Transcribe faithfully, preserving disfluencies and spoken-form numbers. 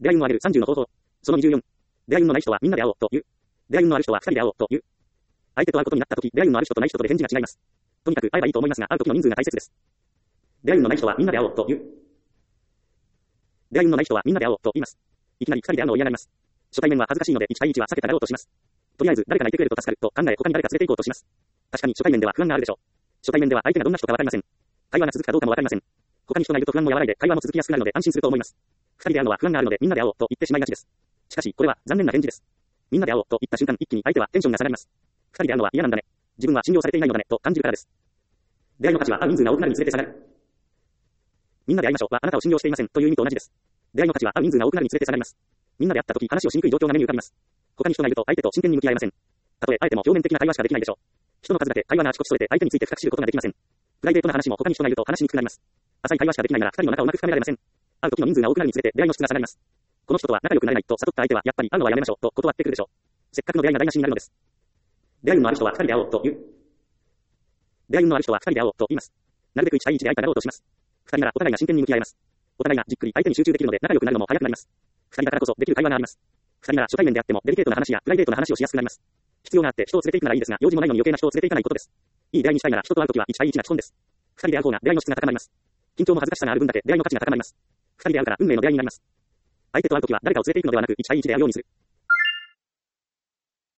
出会い運のあるさんじゅうの方法。そのにじゅうよん。出会い運のない人はみんなで会おうという。出会い運のある人はふたりで会おうという。相手と会うことになったとき、出会い運のある人とない人とで返事が違います。とにかく会えばいいと思いますが、会うときの人数が大切です。出会い運のない人はみんなで会おうという。出会い運のない人はみんなで会おうと言います。いきなりふたりで会うのを嫌がります。初対面は恥ずかしいのでいち対いちは避けたがろうとします。とりあえず誰かがいてくれると助かると考え他に誰か連れて行こうとします。確かに初対面では不安があるでしょう。初対面では相手がどんな人かわかりません。会話が続くかどうかもわかりません。他に人がいると不安も和らいで会話も続きやすくなるので安心すると思います。二人で会うのは不安があるのでみんなで会おうと言ってしまいがちです。しかしこれは残念な返事です。みんなで会おうと言った瞬間一気に相手はテンションが下がります。二人で会うのは嫌なんだね。自分は信用されていないのだねと感じるからです。出会いの価値は会う人数が多くなるにつれて下がる。みんなで会いましょうはあなたを信用していませんという意味と同じです。出会いの価値は会う人数が多くなるにつれて下がります。みんなで会ったとき話をしにくい状況が目に浮かびます。他に人がいると相手と真剣に向き合えません。たとえ会えても表面的な会話しかできないでしょう。人の数だけ会話があちこちそれて相手について深く知ることができません。プライベートな話も他に人がいると話しにくくなります。浅い会話しかできないなら二人の仲をうまく深められません。会う時の人数が多くなるにつれて出会いの質が下がります。この人とは仲良くなれないと悟った相手はやっぱり会うのはやめましょうと断ってくるでしょう。せっかくの出会いが台無しになるのです。出会い運のある人は二人で会おうと言う。出会い運のある人は二人で会おうと言います。なるべくいち対いちで会いたがろうとします。二人ならお互いが真剣に向き合えます。お互いがじっくり相手に集中できるので仲良くなるのも早くなります。二人だからこそできる会話があります。二人なら初対面であってもデリケートな話やプライベートな話をしやすくなります。必要があって人を連れて行くならいいですが、用事もないのに余計な人を連れて行かないことです。いい出会いにしたいなら人と会うときはいち対いちが基本です。二人で会う方が出会いの質が高まります。緊張も恥ずかしさがある分だけ出会いの価値が高まります。二人で会うから運命の出会いになります。相手と会うときは誰かを連れて行くのではなくいち対いちで会うようにする。